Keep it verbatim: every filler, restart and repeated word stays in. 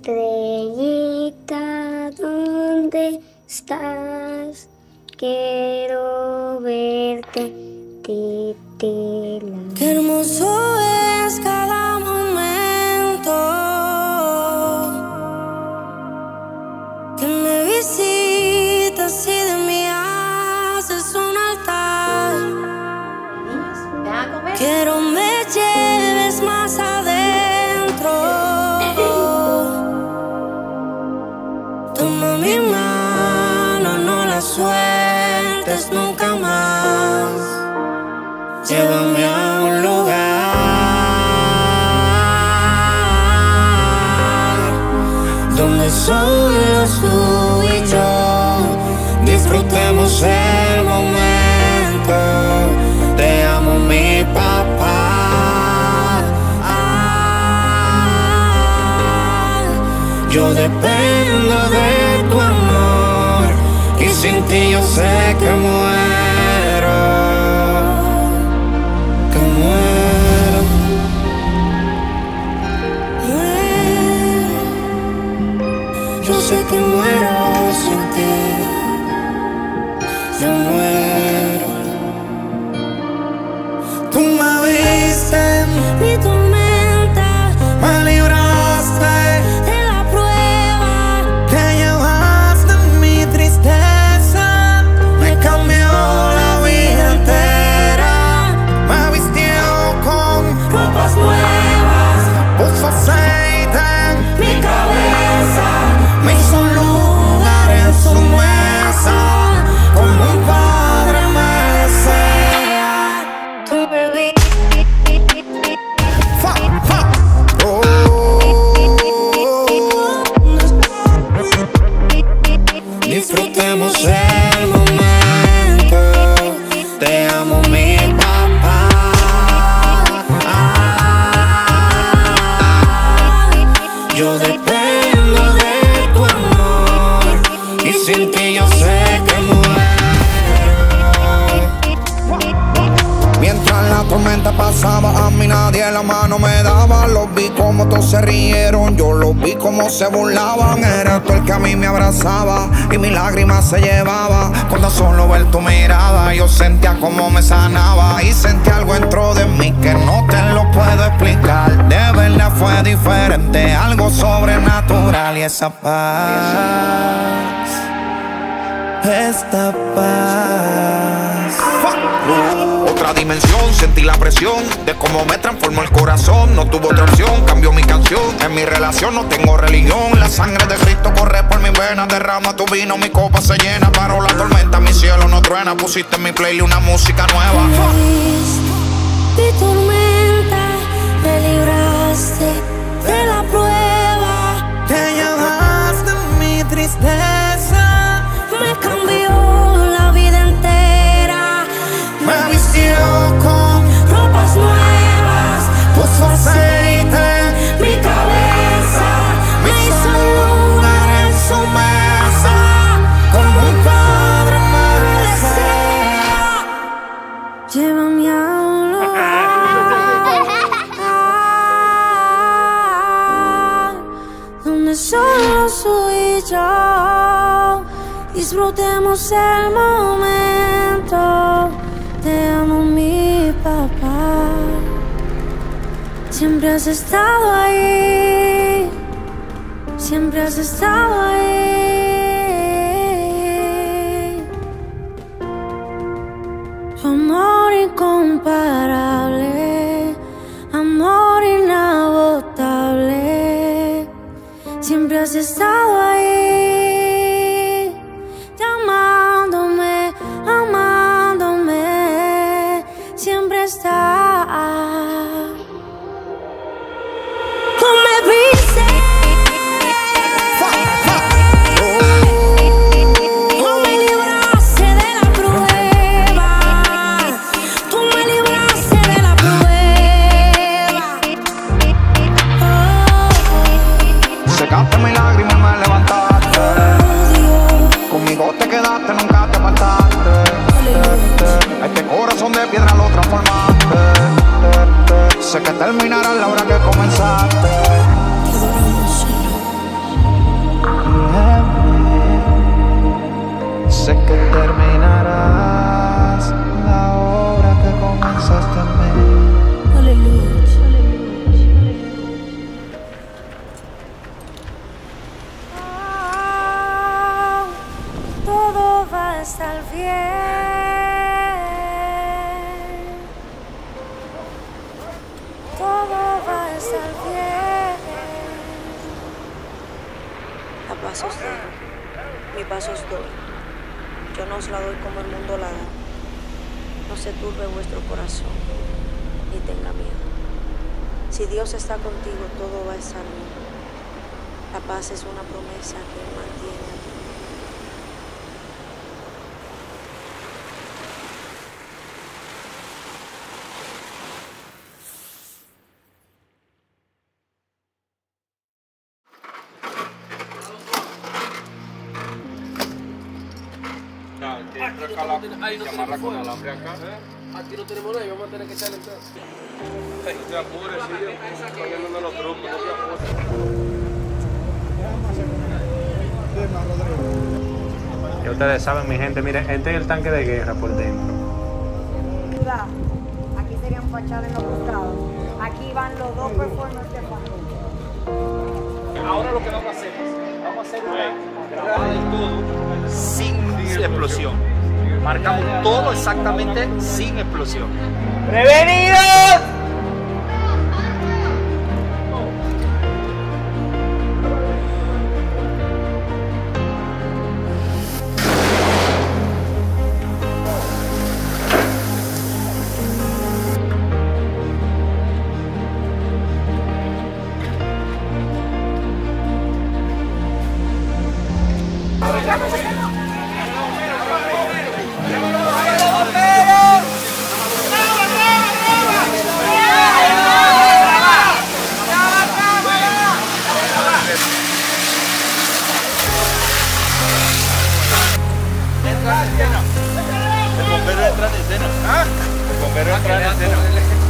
Estrellita, ¿dónde estás? Quiero verte titilar. Qué hermoso es cada momento que me visitas y de mí haces un altar. Niños, ven a comer. Quiero me lleves más adentro. Toma mi mano, no la sueltes nunca más. Llévame a un lugar donde solo tú y yo disfrutemos el momento. Te amo, mi papá. Ah, yo dependo de tu amor y sin ti yo sé que muero. Yo sé que muero sin ti, yo muero. Tú me viste mi tormenta, me libraste de la prueba, te llevaste mi tristeza, me cambió la vida entera, me vistió con ropas nuevas, puso aceite en mi cabeza. Me hizo un lugar en su mesa, como un padre me desea. Tú me vi. Fa, fa. Oh. Disfrutemos el momento. Te amo, mi papá. Ah, yo dependo de sin ti yo sé que muero. Mientras la tormenta pasaba, a mí nadie la mano me daba. Los vi como todos se rieron, yo los vi como se burlaban. Eres tú el que a mí me abrazaba y mis lágrimas se llevaba. Cuando solo ver tu mirada, yo sentía como me sanaba. Y sentí algo dentro de mí que no te lo puedo explicar. De verdad fue diferente, algo sobrenatural. Y esa paz, esta paz. Uh, otra dimensión, sentí la presión de cómo me transformó el corazón. No tuve otra opción, cambió mi canción. En mi relación no tengo religión. La sangre de Cristo corre por mis venas. Derrama tu vino, mi copa se llena. Paró la tormenta, mi cielo no truena. Pusiste en mi playlist una música nueva. Mi tormenta, me libraste de la prueba, te llevaste mi tristeza, me cambió la vida entera, me vistió con ropas nuevas, puso aceite en mi cabeza, me hizo un lugar en su mesa, como un padre me desea. Llévame a un lugar donde solo soy yo. Disfrutemos el momento. Te amo, mi papá. Siempre has estado ahí. Siempre has estado ahí. Tu amor incomparable, amor inagotable. Siempre has estado ahí. Tú me viste. Tú me libraste de la prueba. Tú me libraste de la prueba. Oh, oh. Secaste mi lágrima y me levantaste. Oh, Dios. Conmigo te quedaste, nunca te apartaste. Este corazón de piedra lo transformaste. Sé que terminará la hora que comenzaste. Te adoramos, Señor. bien. Todo va a estar bien. A pasos dejo, mi pasos doy. Yo no os la doy como el mundo la da. No se turbe vuestro corazón, ni tenga miedo. Si Dios está contigo, todo va a estar bien. La paz es una promesa que Él mantiene a tu vida. Ahí no tenemos con alambre acá. Aquí no tenemos nada y vamos a tener que echarle en casa. No te apures, sí, estoy viendo los trucos, no te apures. Ya ustedes saben, mi gente, miren, este es el tanque de guerra por dentro. Cuidado, aquí serían fachadas en los costados. Aquí van los dos performers de fondo. Ahora lo que vamos a hacer es, vamos a hacer una grada de todo sin explosión. Marcamos todo exactamente sin explosión. ¡Prevenidos! El bombero entra en escena. ¿Ah? El bombero entra en escena.